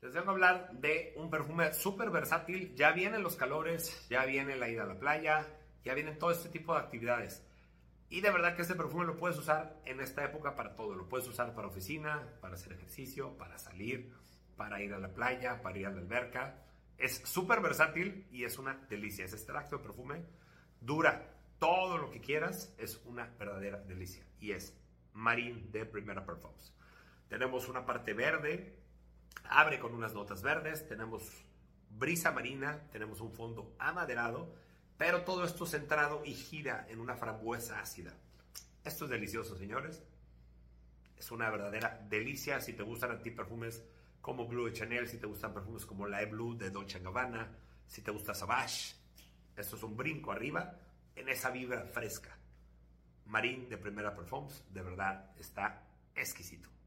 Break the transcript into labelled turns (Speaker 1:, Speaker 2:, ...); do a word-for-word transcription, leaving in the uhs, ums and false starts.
Speaker 1: Les vengo a hablar de un perfume súper versátil. Ya vienen los calores, ya viene la ida a la playa, ya vienen todo este tipo de actividades. Y de verdad que este perfume lo puedes usar en esta época para todo. Lo puedes usar para oficina, para hacer ejercicio, para salir, para ir a la playa, para ir a la alberca. Es súper versátil y es una delicia. Ese extracto de perfume dura todo lo que quieras. Es una verdadera delicia. Y es Marine de Primera Parfums. Tenemos una parte verde, abre con unas notas verdes, tenemos brisa marina, tenemos un fondo amaderado, pero todo esto centrado y gira en una frambuesa ácida. Esto es delicioso, señores. Es una verdadera delicia. Si te gustan a ti perfumes como Blue de Chanel, si te gustan perfumes como La Blue de Dolce and Gabbana, si te gusta Sauvage, esto es un brinco arriba en esa vibra fresca. Marine de Primera Parfums, de verdad, está exquisito.